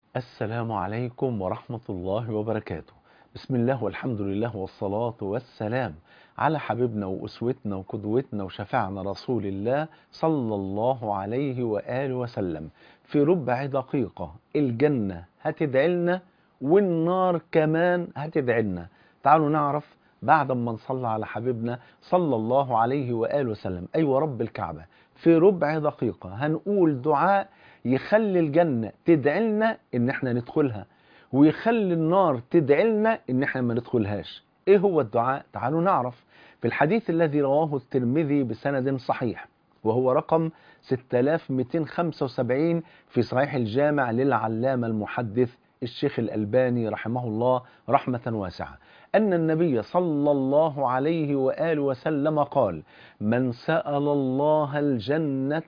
السلام عليكم ورحمة الله وبركاته. بسم الله والحمد لله والصلاة والسلام على حبيبنا وأسوتنا وقدوتنا وشفاعنا رسول الله صلى الله عليه وآله وسلم. في ربع دقيقة الجنة هتدعي لنا والنار كمان هتدعي لنا. تعالوا نعرف بعد ما نصلى على حبيبنا صلى الله عليه وآله وسلم. أيوة رب الكعبة، في ربع دقيقة هنقول دعاء يخلي الجنة تدعي لنا ان احنا ندخلها، ويخلي النار تدعي لنا ان احنا ما ندخلهاش. ايه هو الدعاء؟ تعالوا نعرف. في الحديث الذي رواه الترمذي بسند صحيح، وهو رقم 6275 في صحيح الجامع للعلامة المحدث الشيخ الألباني رحمه الله رحمة واسعة، أن النبي صلى الله عليه وآله وسلم قال: من سأل الله الجنة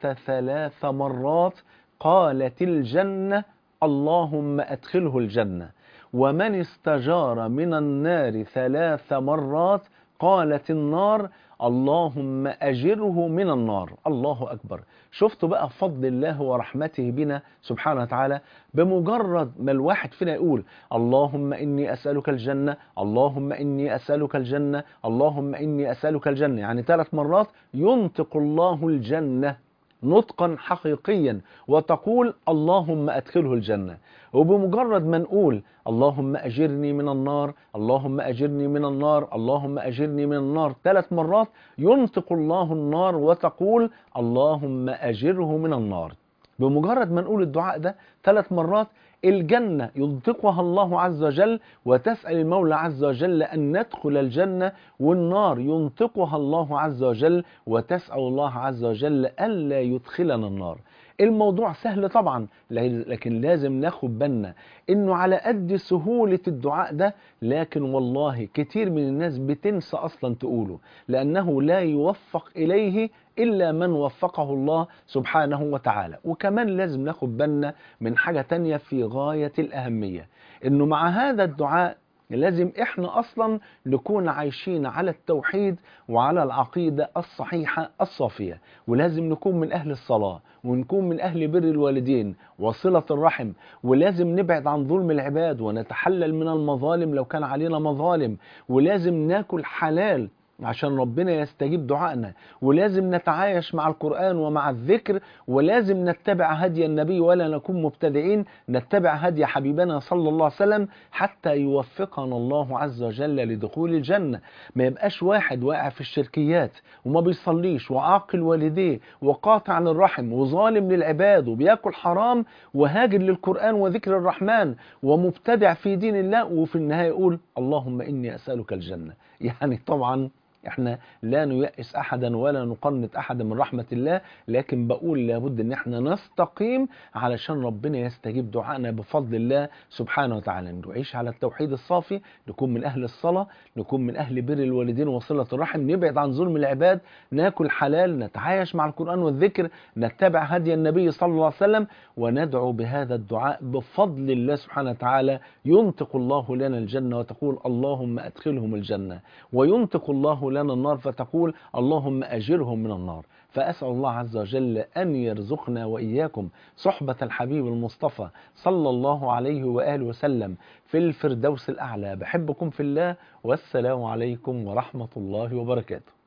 3 مرات قالت الجنة اللهم أدخله الجنة، ومن استجار من النار 3 مرات قالت النار اللهم أجره من النار. الله أكبر. شفتوا بقى فضل الله ورحمته بنا سبحانه وتعالى؟ بمجرد ما الواحد فينا يقول اللهم إني أسألك الجنة، اللهم إني أسألك الجنة، اللهم إني أسألك الجنة، يعني 3 مرات ينطق الله الجنة نطقا حقيقيا، وتقول اللهم أدخله الجنة. وبمجرد ما نقول اللهم أجرني من النار، اللهم أجرني من النار، اللهم أجرني من النار 3 مرات، ينطق الله النار وتقول اللهم أجره من النار. بمجرد ما نقول الدعاء ده 3 مرات، الجنة ينطقها الله عز وجل وتسأل المولى عز وجل أن ندخل الجنة، والنار ينطقها الله عز وجل وتسأل الله عز وجل ألا يدخلنا النار. الموضوع سهل طبعا، لكن لازم ناخد بالنا انه على قد سهولة الدعاء ده، لكن والله كتير من الناس بتنسى اصلا تقوله، لانه لا يوفق اليه الا من وفقه الله سبحانه وتعالى. وكمان لازم ناخد بالنا من حاجة تانية في غاية الاهمية، انه مع هذا الدعاء لازم احنا اصلا نكون عايشين على التوحيد وعلى العقيدة الصحيحة الصافية، ولازم نكون من اهل الصلاة، ونكون من اهل بر الوالدين وصلة الرحم، ولازم نبعد عن ظلم العباد ونتحلل من المظالم لو كان علينا مظالم، ولازم ناكل حلال عشان ربنا يستجيب دعائنا، ولازم نتعايش مع القرآن ومع الذكر، ولازم نتبع هدي النبي ولا نكون مبتدعين، نتبع هدي حبيبنا صلى الله عليه وسلم حتى يوفقنا الله عز وجل لدخول الجنة. ما يبقاش واحد واقع في الشركيات وما بيصليش وعاقل والديه وقاطع للرحم وظالم للعباد وبياكل حرام وهاجر للقرآن وذكر الرحمن ومبتدع في دين الله، وفي النهاية يقول اللهم إني أسألك الجنة. يعني طبعا احنا لا نيأس احدا ولا نقنط احدا من رحمة الله، لكن بقول لابد ان احنا نستقيم علشان ربنا يستجيب دعائنا بفضل الله سبحانه وتعالى. نعيش على التوحيد الصافي، نكون من اهل الصلاة، نكون من اهل بر الوالدين وصلة الرحم، نبعد عن ظلم العباد، ناكل حلال، نتعايش مع القرآن والذكر، نتبع هدي النبي صلى الله عليه وسلم، وندعو بهذا الدعاء بفضل الله سبحانه وتعالى ينطق الله لنا الجنة وتقول اللهم أدخلهم الجنة، وينطق الله لنا النار فتقول اللهم أجرهم من النار. فأسأل الله عز وجل أن يرزقنا وإياكم صحبة الحبيب المصطفى صلى الله عليه وآله وسلم في الفردوس الأعلى. بحبكم في الله، والسلام عليكم ورحمة الله وبركاته.